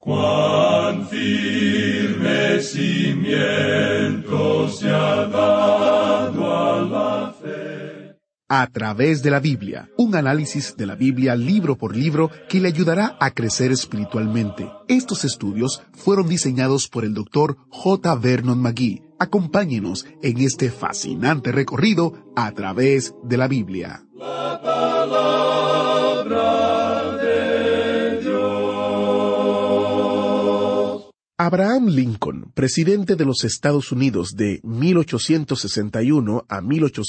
Cuán firme cimiento se ha dado a la fe. A través de la Biblia, un análisis de la Biblia libro por libro que le ayudará a crecer espiritualmente. Estos estudios fueron diseñados por el Dr. J. Vernon McGee. Acompáñenos en este fascinante recorrido a través de la Biblia. La palabra de Dios. Abraham Lincoln, presidente de los Estados Unidos de 1861 a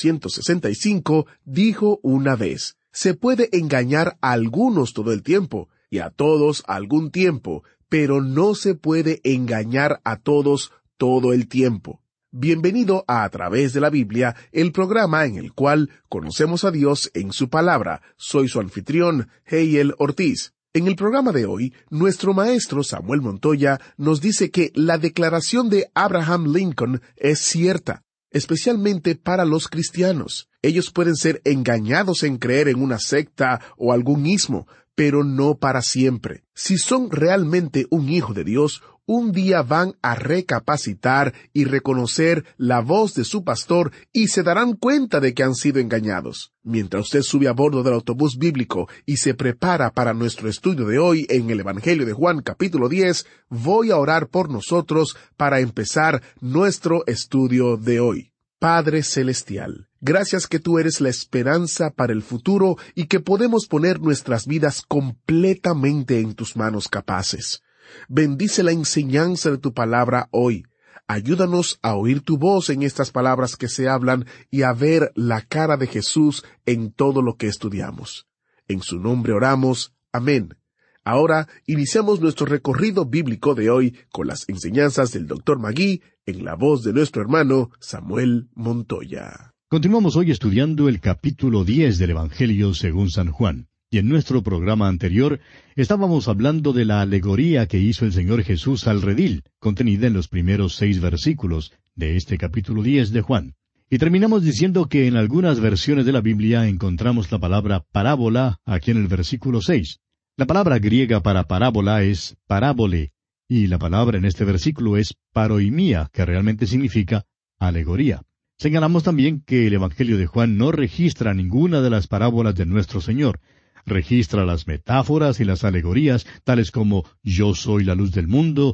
1865, dijo una vez: «Se puede engañar a algunos todo el tiempo, y a todos algún tiempo, pero no se puede engañar a todos todo el tiempo». Bienvenido a Través de la Biblia, el programa en el cual conocemos a Dios en su palabra. Soy su anfitrión, Heiel Ortiz. En el programa de hoy, nuestro maestro Samuel Montoya nos dice que la declaración de Abraham Lincoln es cierta, especialmente para los cristianos. Ellos pueden ser engañados en creer en una secta o algún ismo, pero no para siempre. Si son realmente un hijo de Dios, un día van a recapacitar y reconocer la voz de su pastor y se darán cuenta de que han sido engañados. Mientras usted sube a bordo del autobús bíblico y se prepara para nuestro estudio de hoy en el Evangelio de Juan capítulo 10, voy a orar por nosotros para empezar nuestro estudio de hoy. Padre Celestial, gracias que tú eres la esperanza para el futuro y que podemos poner nuestras vidas completamente en tus manos capaces. Bendice la enseñanza de tu palabra hoy. Ayúdanos a oír tu voz en estas palabras que se hablan y a ver la cara de Jesús en todo lo que estudiamos. En su nombre oramos. Amén. Ahora iniciamos nuestro recorrido bíblico de hoy con las enseñanzas del Dr. McGee en la voz de nuestro hermano Samuel Montoya. Continuamos hoy estudiando el capítulo 10 del Evangelio según San Juan. Y en nuestro programa anterior estábamos hablando de la alegoría que hizo el Señor Jesús al redil, contenida en los primeros 6 versículos de este capítulo 10 de Juan. Y terminamos diciendo que en algunas versiones de la Biblia encontramos la palabra parábola aquí en el versículo 6. La palabra griega para parábola es parábole, y la palabra en este versículo es paroimía, que realmente significa alegoría. Señalamos también que el Evangelio de Juan no registra ninguna de las parábolas de nuestro Señor. Registra las metáforas y las alegorías, tales como «Yo soy la luz del mundo»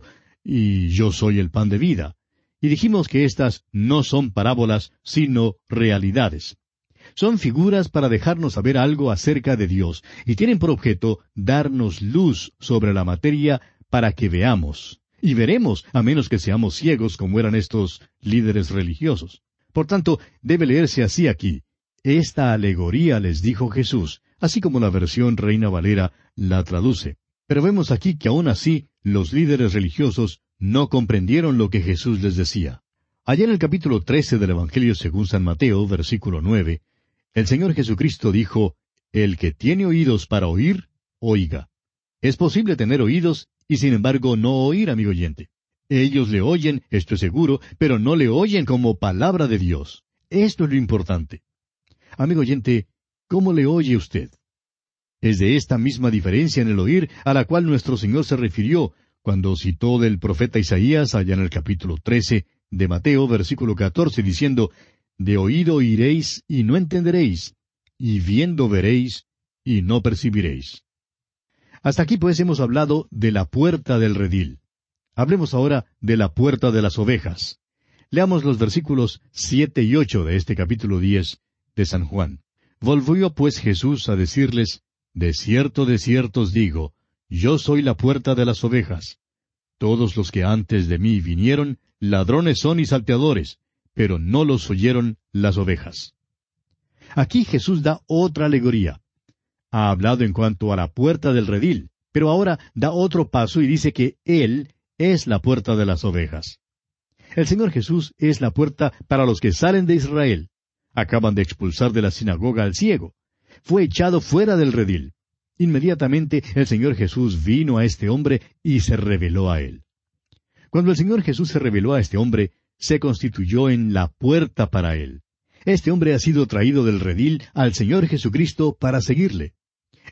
y «Yo soy el pan de vida». Y dijimos que estas no son parábolas, sino realidades. Son figuras para dejarnos saber algo acerca de Dios, y tienen por objeto darnos luz sobre la materia para que veamos. Y veremos, a menos que seamos ciegos como eran estos líderes religiosos. Por tanto, debe leerse así aquí: «Esta alegoría les dijo Jesús», así como la versión Reina Valera la traduce. Pero vemos aquí que aún así los líderes religiosos no comprendieron lo que Jesús les decía. Allá en el capítulo 13 del Evangelio según San Mateo, versículo 9, el Señor Jesucristo dijo: «El que tiene oídos para oír, oiga». Es posible tener oídos y sin embargo no oír, amigo oyente. Ellos le oyen, esto es seguro, pero no le oyen como palabra de Dios. Esto es lo importante. Amigo oyente, ¿cómo le oye usted? Es de esta misma diferencia en el oír a la cual nuestro Señor se refirió cuando citó del profeta Isaías allá en el capítulo 13 de Mateo, versículo 14, diciendo: «De oído oiréis y no entenderéis, y viendo veréis y no percibiréis». Hasta aquí pues hemos hablado de la puerta del redil. Hablemos ahora de la puerta de las ovejas. Leamos los versículos 7 y 8 de este capítulo 10 de San Juan. Volvió pues Jesús a decirles: «De cierto os digo, yo soy la puerta de las ovejas. Todos los que antes de mí vinieron, ladrones son y salteadores, pero no los oyeron las ovejas». Aquí Jesús da otra alegoría. Ha hablado en cuanto a la puerta del redil, pero ahora da otro paso y dice que Él es la puerta de las ovejas. El Señor Jesús es la puerta para los que salen de Israel. Acaban de expulsar de la sinagoga al ciego. Fue echado fuera del redil. Inmediatamente el Señor Jesús vino a este hombre y se reveló a él. Cuando el Señor Jesús se reveló a este hombre, se constituyó en la puerta para él. Este hombre ha sido traído del redil al Señor Jesucristo para seguirle.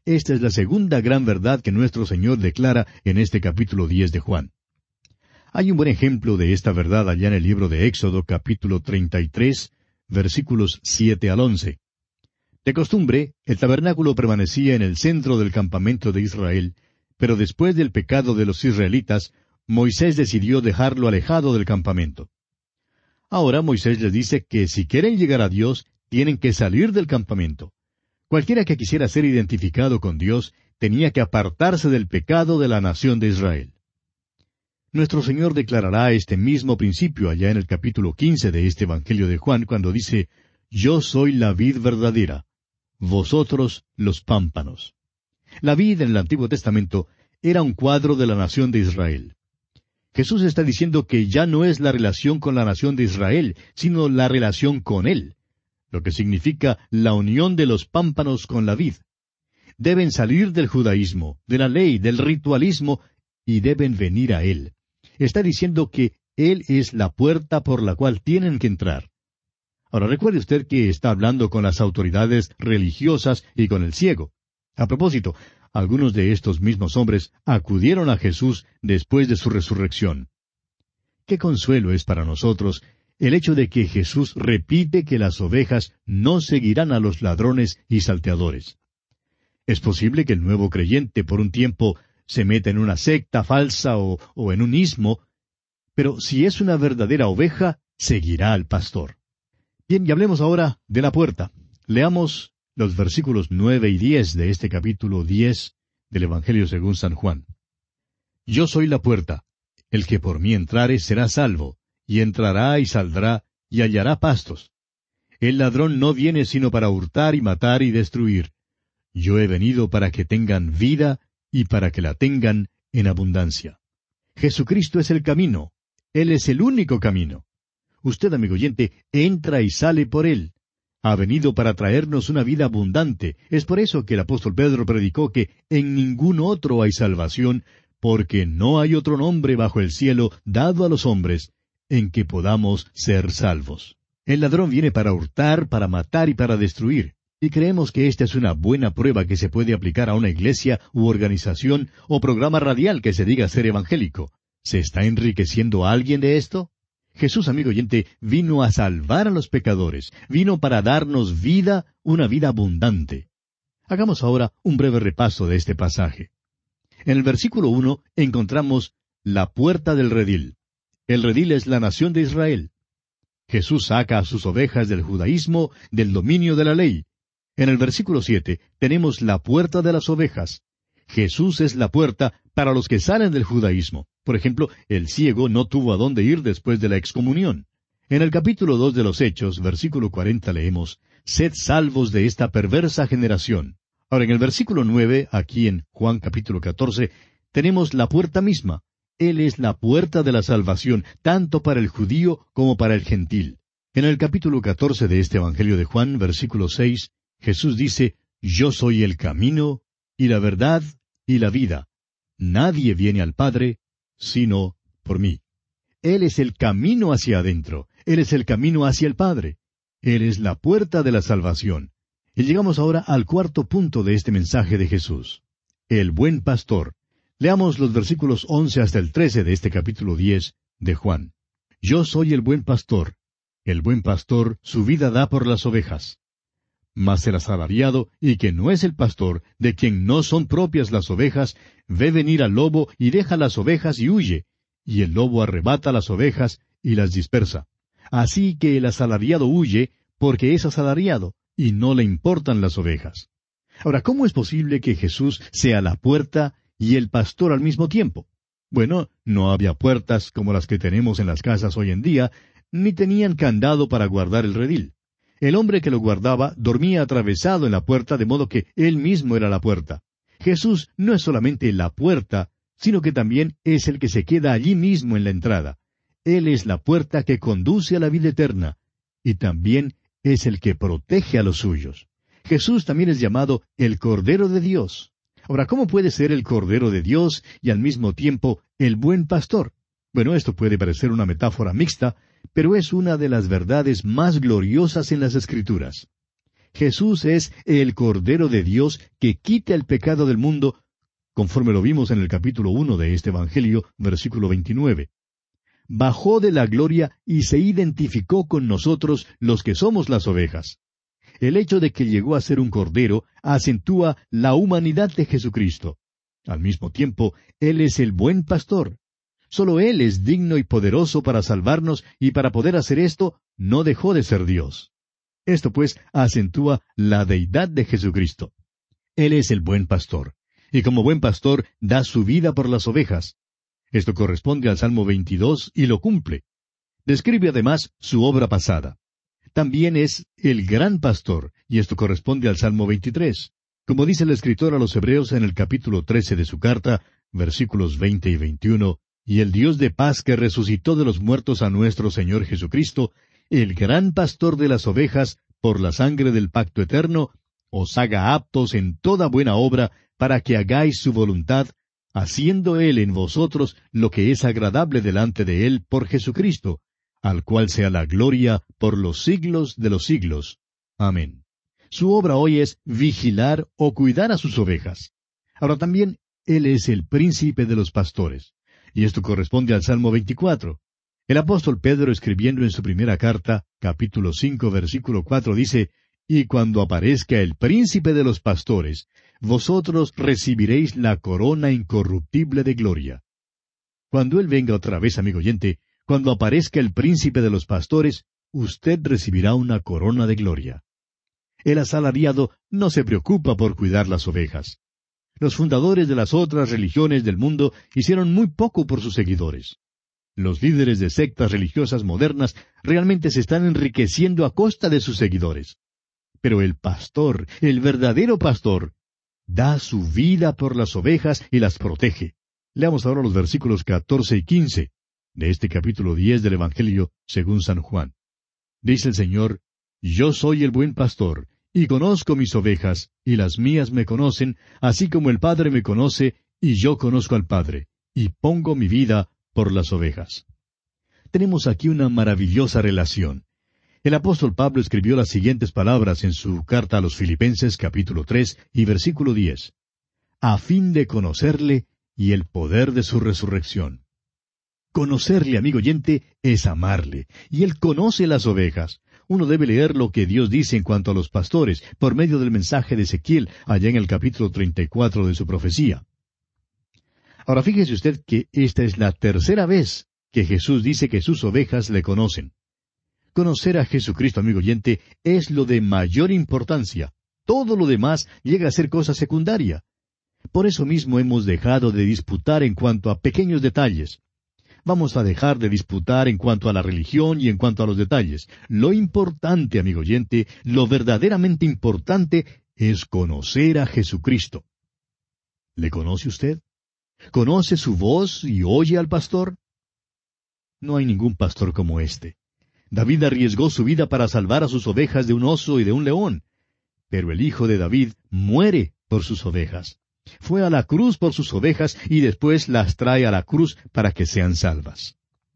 esta es la segunda gran verdad que nuestro Señor declara en este capítulo 10 de Juan. Hay un buen ejemplo de esta verdad allá en el libro de Éxodo, capítulo 33, versículos 7 al 11. De costumbre, el tabernáculo permanecía en el centro del campamento de Israel, pero después del pecado de los israelitas, Moisés decidió dejarlo alejado del campamento. Ahora Moisés les dice que si quieren llegar a Dios, tienen que salir del campamento. Cualquiera que quisiera ser identificado con Dios tenía que apartarse del pecado de la nación de Israel. Nuestro Señor declarará este mismo principio allá en el capítulo 15 de este Evangelio de Juan, cuando dice, «Yo soy la vid verdadera, vosotros los pámpanos». La vid en el Antiguo Testamento era un cuadro de la nación de Israel. Jesús está diciendo que ya no es la relación con la nación de Israel, sino la relación con Él, lo que significa la unión de los pámpanos con la vid. Deben salir del judaísmo, de la ley, del ritualismo, y deben venir a Él. Está diciendo que Él es la puerta por la cual tienen que entrar. Ahora recuerde usted que está hablando con las autoridades religiosas y con el ciego. A propósito, algunos de estos mismos hombres acudieron a Jesús después de su resurrección. Qué consuelo es para nosotros el hecho de que Jesús repite que las ovejas no seguirán a los ladrones y salteadores. Es posible que el nuevo creyente por un tiempo se meta en una secta falsa o en un ismo, pero si es una verdadera oveja, seguirá al pastor. Bien, y hablemos ahora de la puerta. Leamos los versículos 9 y 10 de este capítulo 10 del Evangelio según San Juan. Yo soy la puerta. El que por mí entrare será salvo, y entrará y saldrá, y hallará pastos. El ladrón no viene sino para hurtar y matar y destruir. Yo he venido para que tengan vida, y para que la tengan en abundancia. Jesucristo es el camino. Él es el único camino. Usted, amigo oyente, entra y sale por Él. Ha venido para traernos una vida abundante. Es por eso que el apóstol Pedro predicó que en ningún otro hay salvación, porque no hay otro nombre bajo el cielo dado a los hombres en que podamos ser salvos. El ladrón viene para hurtar, para matar y para destruir. Y creemos que esta es una buena prueba que se puede aplicar a una iglesia u organización o programa radial que se diga ser evangélico. ¿Se está enriqueciendo alguien de esto? Jesús, amigo oyente, vino a salvar a los pecadores, vino para darnos vida, una vida abundante. Hagamos ahora un breve repaso de este pasaje. En el versículo 1 encontramos la puerta del redil. El redil es la nación de Israel. Jesús saca a sus ovejas del judaísmo, del dominio de la ley. En el versículo 7 tenemos la puerta de las ovejas. Jesús es la puerta para los que salen del judaísmo. Por ejemplo, el ciego no tuvo a dónde ir después de la excomunión. En el capítulo 2 de los Hechos, versículo 40 leemos, «Sed salvos de esta perversa generación». Ahora, en el versículo 9, aquí en Juan capítulo 14, tenemos la puerta misma. Él es la puerta de la salvación, tanto para el judío como para el gentil. En el capítulo 14 de este Evangelio de Juan, versículo 6, Jesús dice, «Yo soy el camino, y la verdad, y la vida. Nadie viene al Padre, sino por mí». Él es el camino hacia adentro. Él es el camino hacia el Padre. Él es la puerta de la salvación. Y llegamos ahora al cuarto punto de este mensaje de Jesús. El buen pastor. Leamos los versículos 11 hasta el 13 de este capítulo 10 de Juan. «Yo soy el buen pastor. El buen pastor su vida da por las ovejas. Mas el asalariado, y que no es el pastor, de quien no son propias las ovejas, ve venir al lobo y deja las ovejas y huye, y el lobo arrebata las ovejas y las dispersa. Así que el asalariado huye, porque es asalariado, y no le importan las ovejas». Ahora, ¿cómo es posible que Jesús sea la puerta y el pastor al mismo tiempo? Bueno, no había puertas como las que tenemos en las casas hoy en día, ni tenían candado para guardar el redil. El hombre que lo guardaba dormía atravesado en la puerta, de modo que él mismo era la puerta. Jesús no es solamente la puerta, sino que también es el que se queda allí mismo en la entrada. Él es la puerta que conduce a la vida eterna, y también es el que protege a los suyos. Jesús también es llamado el Cordero de Dios. Ahora, ¿cómo puede ser el Cordero de Dios y al mismo tiempo el buen pastor? Bueno, esto puede parecer una metáfora mixta, pero es una de las verdades más gloriosas en las Escrituras. Jesús es el Cordero de Dios que quita el pecado del mundo, conforme lo vimos en el capítulo 1 de este Evangelio, versículo 29. Bajó de la gloria y se identificó con nosotros los que somos las ovejas. El hecho de que llegó a ser un cordero acentúa la humanidad de Jesucristo. Al mismo tiempo, Él es el buen pastor. Solo Él es digno y poderoso para salvarnos, y para poder hacer esto, no dejó de ser Dios. Esto, pues, acentúa la deidad de Jesucristo. Él es el buen pastor, y como buen pastor da su vida por las ovejas. Esto corresponde al Salmo 22 y lo cumple. Describe además su obra pasada. También es el gran pastor, y esto corresponde al Salmo 23. Como dice el escritor a los Hebreos en el capítulo 13 de su carta, versículos 20 y 21, y el Dios de paz que resucitó de los muertos a nuestro Señor Jesucristo, el gran pastor de las ovejas, por la sangre del pacto eterno, os haga aptos en toda buena obra, para que hagáis su voluntad, haciendo Él en vosotros lo que es agradable delante de Él por Jesucristo, al cual sea la gloria por los siglos de los siglos. Amén. Su obra hoy es vigilar o cuidar a sus ovejas. Ahora también, Él es el príncipe de los pastores. Y esto corresponde al Salmo 24. El apóstol Pedro, escribiendo en su primera carta, capítulo 5, versículo 4, dice, «Y cuando aparezca el príncipe de los pastores, vosotros recibiréis la corona incorruptible de gloria». Cuando Él venga otra vez, amigo oyente, cuando aparezca el príncipe de los pastores, usted recibirá una corona de gloria. El asalariado no se preocupa por cuidar las ovejas. Los fundadores de las otras religiones del mundo hicieron muy poco por sus seguidores. Los líderes de sectas religiosas modernas realmente se están enriqueciendo a costa de sus seguidores. Pero el pastor, el verdadero pastor, da su vida por las ovejas y las protege. Leamos ahora los versículos 14 y 15 de este capítulo 10 del Evangelio según San Juan. Dice el Señor, «Yo soy el buen pastor, y conozco mis ovejas, y las mías me conocen, así como el Padre me conoce, y yo conozco al Padre, y pongo mi vida por las ovejas». Tenemos aquí una maravillosa relación. El apóstol Pablo escribió las siguientes palabras en su carta a los Filipenses, capítulo 3 y versículo 10. «A fin de conocerle y el poder de su resurrección». Conocerle, amigo oyente, es amarle, y Él conoce las ovejas. Uno debe leer lo que Dios dice en cuanto a los pastores, por medio del mensaje de Ezequiel, allá en el capítulo 34 de su profecía. Ahora fíjese usted que esta es la tercera vez que Jesús dice que sus ovejas le conocen. Conocer a Jesucristo, amigo oyente, es lo de mayor importancia. Todo lo demás llega a ser cosa secundaria. Por eso mismo hemos dejado de disputar en cuanto a pequeños detalles. Vamos a dejar de disputar en cuanto a la religión y en cuanto a los detalles. Lo importante, amigo oyente, lo verdaderamente importante es conocer a Jesucristo. ¿Le conoce usted? ¿Conoce su voz y oye al pastor? No hay ningún pastor como este. David arriesgó su vida para salvar a sus ovejas de un oso y de un león. Pero el hijo de David muere por sus ovejas. Fue a la cruz por sus ovejas y después las trae a la cruz para que sean salvas.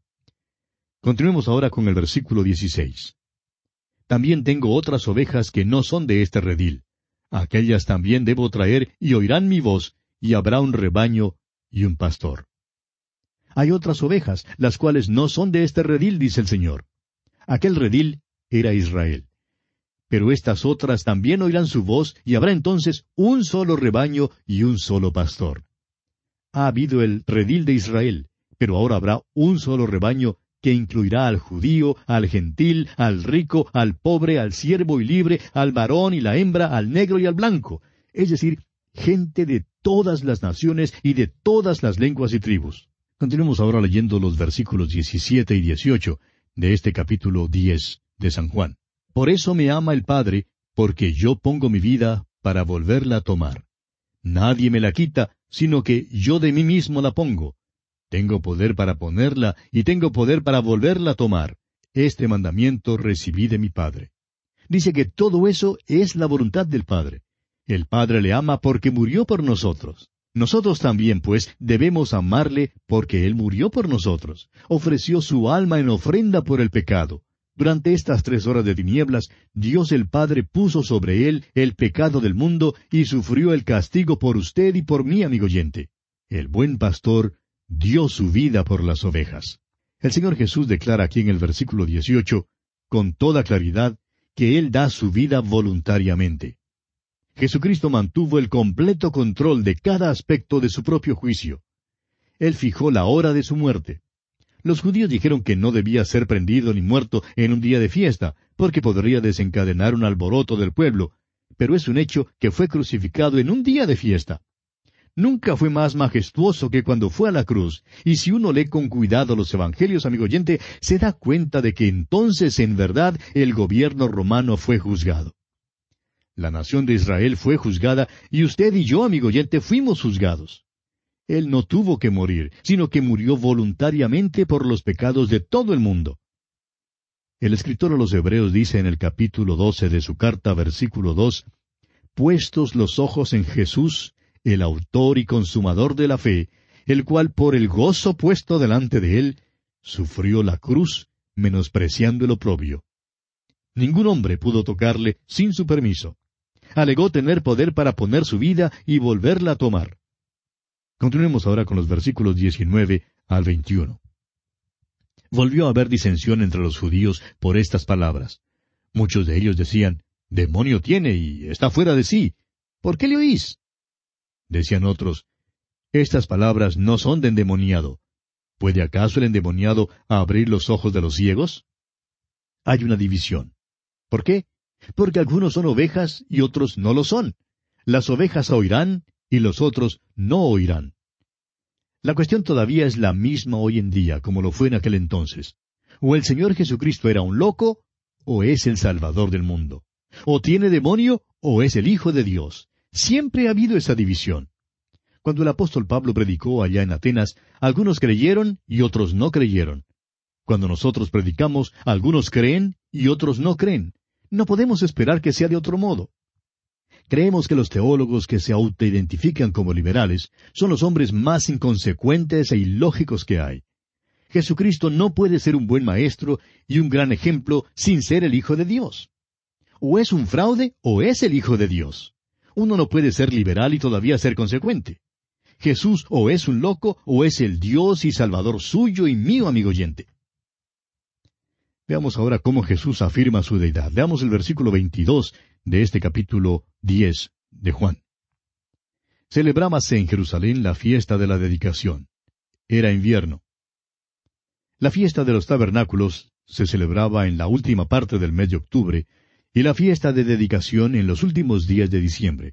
Continuemos ahora con el versículo 16. También tengo otras ovejas que no son de este redil. Aquellas también debo traer y oirán mi voz, y habrá un rebaño y un pastor. Hay otras ovejas, las cuales no son de este redil, dice el Señor. Aquel redil era Israel. Pero estas otras también oirán su voz, y habrá entonces un solo rebaño y un solo pastor. Ha habido el redil de Israel, pero ahora habrá un solo rebaño que incluirá al judío, al gentil, al rico, al pobre, al siervo y libre, al varón y la hembra, al negro y al blanco, es decir, gente de todas las naciones y de todas las lenguas y tribus. Continuemos ahora leyendo los versículos 17 y 18 de este capítulo 10 de San Juan. Por eso me ama el Padre, porque yo pongo mi vida para volverla a tomar. Nadie me la quita, sino que yo de mí mismo la pongo. Tengo poder para ponerla y tengo poder para volverla a tomar. Este mandamiento recibí de mi Padre. Dice que todo eso es la voluntad del Padre. El Padre le ama porque murió por nosotros. Nosotros también, pues, debemos amarle porque Él murió por nosotros. Ofreció su alma en ofrenda por el pecado. Durante estas 3 horas de tinieblas, Dios el Padre puso sobre él el pecado del mundo y sufrió el castigo por usted y por mí, amigo oyente. El buen pastor dio su vida por las ovejas. El Señor Jesús declara aquí en el versículo 18, con toda claridad, que Él da su vida voluntariamente. Jesucristo mantuvo el completo control de cada aspecto de su propio juicio. Él fijó la hora de su muerte. Los judíos dijeron que no debía ser prendido ni muerto en un día de fiesta, porque podría desencadenar un alboroto del pueblo, pero es un hecho que fue crucificado en un día de fiesta. Nunca fue más majestuoso que cuando fue a la cruz, y si uno lee con cuidado los evangelios, amigo oyente, se da cuenta de que entonces en verdad el gobierno romano fue juzgado. La nación de Israel fue juzgada, y usted y yo, amigo oyente, fuimos juzgados. Él no tuvo que morir, sino que murió voluntariamente por los pecados de todo el mundo. El escritor a los Hebreos dice en el capítulo 12 de su carta, versículo 2, «Puestos los ojos en Jesús, el autor y consumador de la fe, el cual por el gozo puesto delante de él, sufrió la cruz, menospreciando el oprobio». Ningún hombre pudo tocarle sin su permiso. Alegó tener poder para poner su vida y volverla a tomar. Continuemos ahora con los versículos 19 al 21. Volvió a haber disensión entre los judíos por estas palabras. Muchos de ellos decían, «Demonio tiene y está fuera de sí. ¿Por qué le oís?» Decían otros, «Estas palabras no son de endemoniado. ¿Puede acaso el endemoniado abrir los ojos de los ciegos?» Hay una división. ¿Por qué? Porque algunos son ovejas y otros no lo son. Las ovejas oirán y los otros no oirán. La cuestión todavía es la misma hoy en día, como lo fue en aquel entonces. O el Señor Jesucristo era un loco, o es el Salvador del mundo. O tiene demonio, o es el Hijo de Dios. Siempre ha habido esa división. Cuando el apóstol Pablo predicó allá en Atenas, algunos creyeron y otros no creyeron. Cuando nosotros predicamos, algunos creen y otros no creen. No podemos esperar que sea de otro modo. Creemos que los teólogos que se autoidentifican como liberales son los hombres más inconsecuentes e ilógicos que hay. Jesucristo no puede ser un buen maestro y un gran ejemplo sin ser el Hijo de Dios. O es un fraude o es el Hijo de Dios. Uno no puede ser liberal y todavía ser consecuente. Jesús o es un loco o es el Dios y Salvador suyo y mío, amigo oyente. Veamos ahora cómo Jesús afirma su deidad. Veamos el versículo 22 de este capítulo 10 de Juan. Celebrábase en Jerusalén la fiesta de la dedicación. Era invierno. La fiesta de los tabernáculos se celebraba en la última parte del mes de octubre y la fiesta de dedicación en los últimos días de diciembre.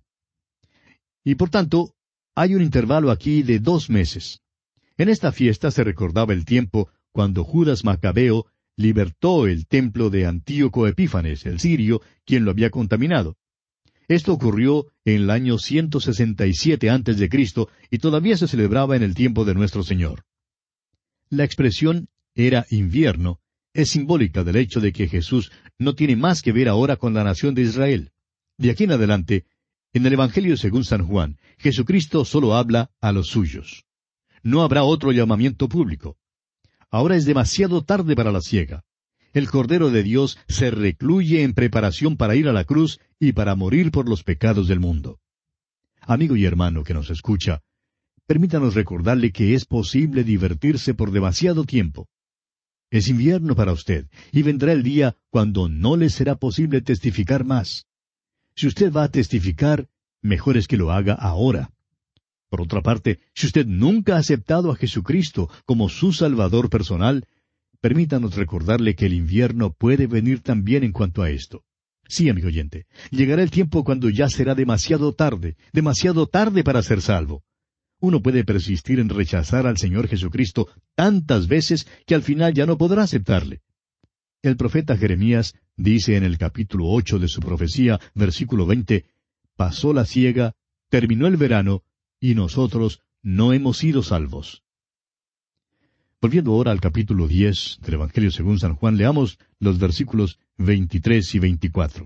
Y por tanto, hay un intervalo aquí de 2 meses. En esta fiesta se recordaba el tiempo cuando Judas Macabeo libertó el templo de Antíoco Epífanes, el sirio, quien lo había contaminado. Esto ocurrió en el año 167 a.C. y todavía se celebraba en el tiempo de nuestro Señor. La expresión «era invierno» es simbólica del hecho de que Jesús no tiene más que ver ahora con la nación de Israel. De aquí en adelante, en el Evangelio según San Juan, Jesucristo solo habla a los suyos. No habrá otro llamamiento público. Ahora es demasiado tarde para la siega. El Cordero de Dios se recluye en preparación para ir a la cruz y para morir por los pecados del mundo. Amigo y hermano que nos escucha, permítanos recordarle que es posible divertirse por demasiado tiempo. Es invierno para usted, y vendrá el día cuando no le será posible testificar más. Si usted va a testificar, mejor es que lo haga ahora. Por otra parte, si usted nunca ha aceptado a Jesucristo como su Salvador personal, permítanos recordarle que el invierno puede venir también en cuanto a esto. Sí, amigo oyente, llegará el tiempo cuando ya será demasiado tarde para ser salvo. Uno puede persistir en rechazar al Señor Jesucristo tantas veces que al final ya no podrá aceptarle. El profeta Jeremías dice en el capítulo 8 de su profecía, versículo 20, «Pasó la siega, terminó el verano, y nosotros no hemos sido salvos». Volviendo ahora al capítulo 10 del Evangelio según San Juan, leamos los versículos 23 y 24.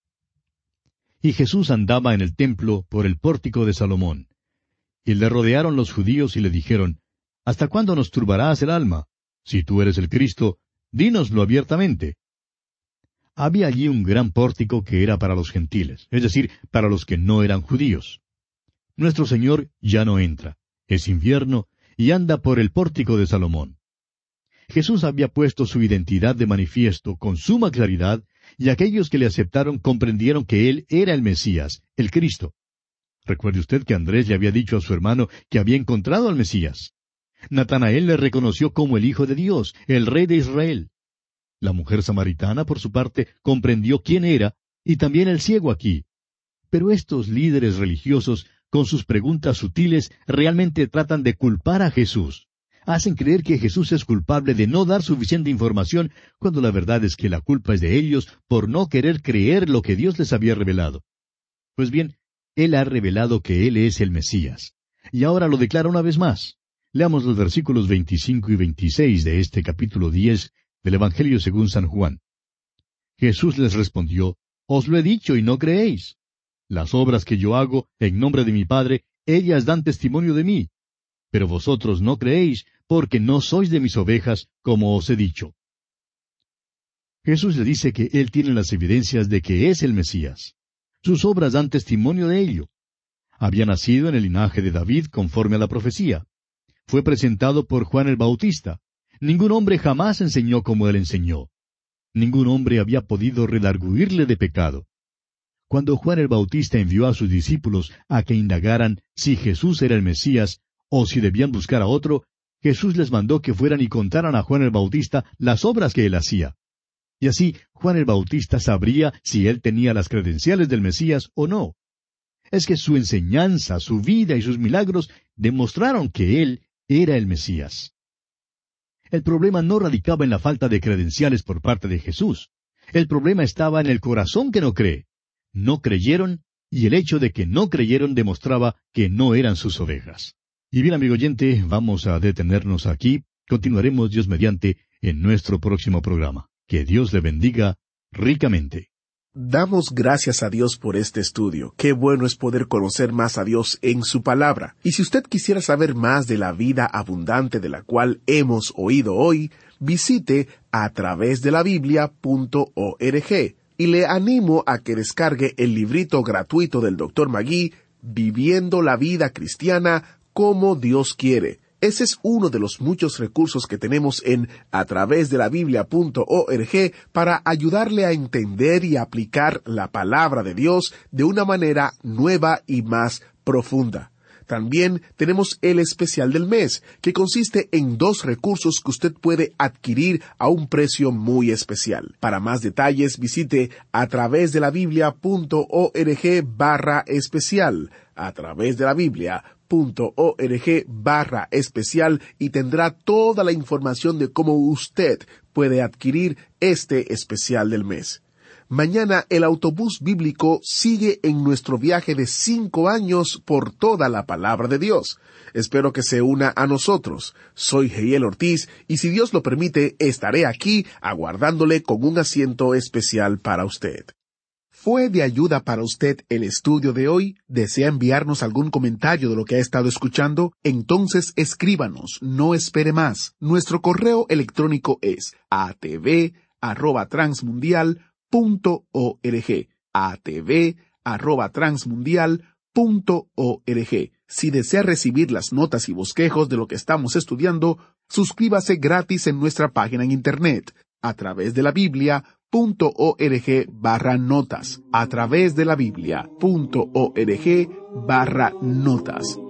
«Y Jesús andaba en el templo por el pórtico de Salomón. Y le rodearon los judíos y le dijeron, «¿Hasta cuándo nos turbarás el alma? Si tú eres el Cristo, dínoslo abiertamente. Había allí un gran pórtico que era para los gentiles, es decir, para los que no eran judíos. Nuestro Señor ya no entra, es invierno, y anda por el pórtico de Salomón. Jesús había puesto su identidad de manifiesto con suma claridad, y aquellos que le aceptaron comprendieron que Él era el Mesías, el Cristo. Recuerde usted que Andrés le había dicho a su hermano que había encontrado al Mesías. Natanael le reconoció como el Hijo de Dios, el Rey de Israel. La mujer samaritana, por su parte, comprendió quién era, y también el ciego aquí. Pero estos líderes religiosos, con sus preguntas sutiles, realmente tratan de culpar a Jesús. Hacen creer que Jesús es culpable de no dar suficiente información, cuando la verdad es que la culpa es de ellos por no querer creer lo que Dios les había revelado. Pues bien, Él ha revelado que Él es el Mesías. Y ahora lo declara una vez más. Leamos los versículos 25 y 26 de este capítulo 10 del Evangelio según San Juan. Jesús les respondió, «Os lo he dicho y no creéis. Las obras que yo hago en nombre de mi Padre, ellas dan testimonio de mí. Pero vosotros no creéis, porque no sois de mis ovejas, como os he dicho». Jesús le dice que Él tiene las evidencias de que es el Mesías. Sus obras dan testimonio de ello. Había nacido en el linaje de David conforme a la profecía. Fue presentado por Juan el Bautista. Ningún hombre jamás enseñó como Él enseñó. Ningún hombre había podido redarguirle de pecado. Cuando Juan el Bautista envió a sus discípulos a que indagaran si Jesús era el Mesías o si debían buscar a otro, Jesús les mandó que fueran y contaran a Juan el Bautista las obras que él hacía. Y así Juan el Bautista sabría si él tenía las credenciales del Mesías o no. Es que su enseñanza, su vida y sus milagros demostraron que él era el Mesías. El problema no radicaba en la falta de credenciales por parte de Jesús. El problema estaba en el corazón que no cree. No creyeron, y el hecho de que no creyeron demostraba que no eran sus ovejas. Y bien, amigo oyente, vamos a detenernos aquí. Continuaremos, Dios mediante, en nuestro próximo programa. Que Dios le bendiga ricamente. Damos gracias a Dios por este estudio. Qué bueno es poder conocer más a Dios en su palabra. Y si usted quisiera saber más de la vida abundante de la cual hemos oído hoy, visite atravesdelabiblia.org. Y le animo a que descargue el librito gratuito del Dr. Magui, Viviendo la vida cristiana como Dios quiere. Ese es uno de los muchos recursos que tenemos en atravesdelabiblia.org para ayudarle a entender y aplicar la palabra de Dios de una manera nueva y más profunda. También tenemos el especial del mes, que consiste en 2 recursos que usted puede adquirir a un precio muy especial. Para más detalles, visite atravesdelabiblia.org/especial, atravesdelabiblia.org/especial, y tendrá toda la información de cómo usted puede adquirir este especial del mes. Mañana el autobús bíblico sigue en nuestro viaje de 5 años por toda la palabra de Dios. Espero que se una a nosotros. Soy Jehiel Ortiz y si Dios lo permite, estaré aquí aguardándole con un asiento especial para usted. ¿Fue de ayuda para usted el estudio de hoy? ¿Desea enviarnos algún comentario de lo que ha estado escuchando? Entonces escríbanos, no espere más. Nuestro correo electrónico es atv@transmundial.org, atv@transmundial.org. Si desea recibir las notas y bosquejos de lo que estamos estudiando, suscríbase gratis en nuestra página en internet, atravesdelabiblia.org/notas, atravesdelabiblia.org/notas.